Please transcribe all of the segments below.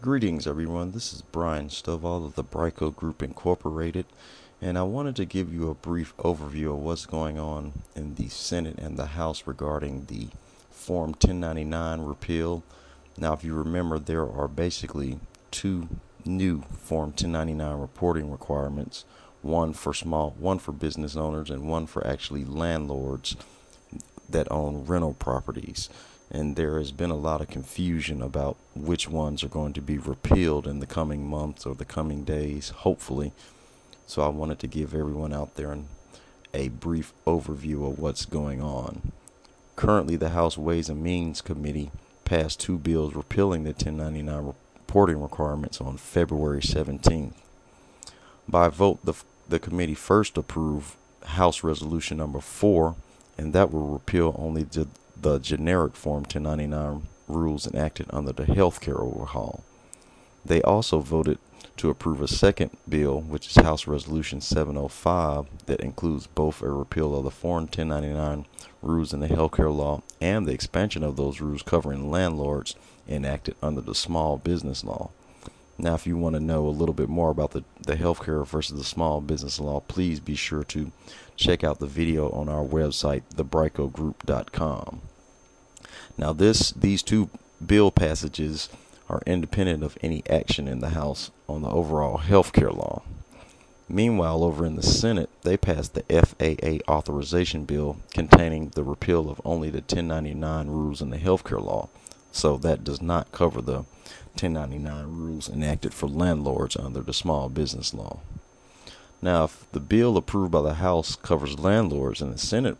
Greetings everyone, this is Brian Stovall of the Brico Group Incorporated, and I wanted to give you a brief overview of what's going on in the Senate and the House regarding the Form 1099 repeal. Now if you remember, there are basically two new Form 1099 reporting requirements, one for business owners and one for actually landlords that own rental properties. And there has been a lot of confusion about which ones are going to be repealed in the coming months or the coming days, hopefully. So I wanted to give everyone out there a brief overview of what's going on. Currently, the House Ways and Means Committee passed two bills repealing the 1099 reporting requirements on February 17th. By vote, the committee first approved House Resolution number 4, and that will repeal only the generic Form 1099 rules enacted under the healthcare overhaul. They also voted to approve a second bill, which is House Resolution 705, that includes both a repeal of the Form 1099 rules in the healthcare law and the expansion of those rules covering landlords enacted under the small business law. Now, if you want to know a little bit more about the healthcare versus the small business law, please be sure to check out the video on our website, thebricogroup.com. Now, these two bill passages are independent of any action in the House on the overall healthcare law. Meanwhile, over in the Senate, they passed the FAA authorization bill containing the repeal of only the 1099 rules in the healthcare law. So that does not cover the 1099 rules enacted for landlords under the small business law. Now, if the bill approved by the House covers landlords and the Senate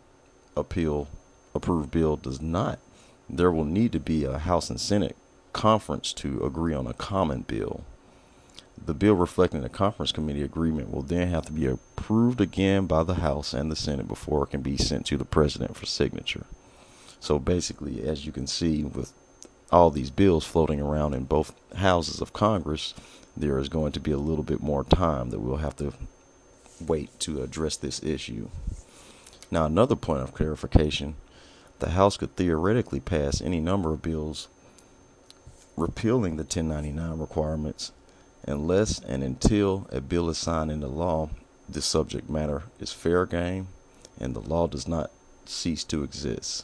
approved bill does not, there will need to be a House and Senate conference to agree on a common bill. The bill reflecting the conference committee agreement will then have to be approved again by the House and the Senate before it can be sent to the President for signature. So basically, as you can see, with all these bills floating around in both houses of Congress, there is going to be a little bit more time that we'll have to wait to address this issue. Now, another point of clarification: the House could theoretically pass any number of bills repealing the 1099 requirements unless and until a bill is signed into law. The subject matter is fair game and the law does not cease to exist.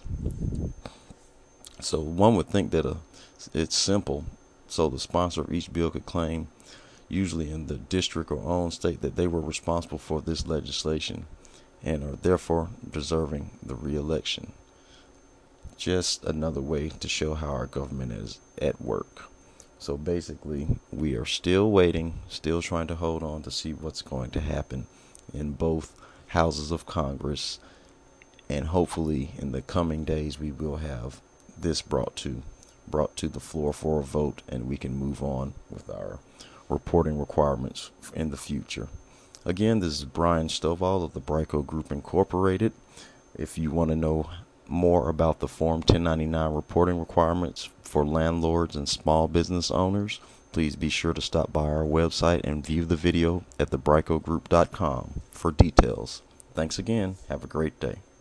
So one would think that it's simple, so the sponsor of each bill could claim, usually in the district or own state, that they were responsible for this legislation and are therefore deserving the re-election. Just another way to show how our government is at work. So basically, we are still waiting, still trying to hold on to see what's going to happen in both houses of Congress, and hopefully in the coming days we will have this brought to the floor for a vote, and we can move on with our reporting requirements in the future. Again, this is Brian Stovall of the Brico Group Incorporated. If you want to know more about the Form 1099 reporting requirements for landlords and small business owners, please be sure to stop by our website and view the video at thebricogroup.com for details. Thanks again. Have a great day.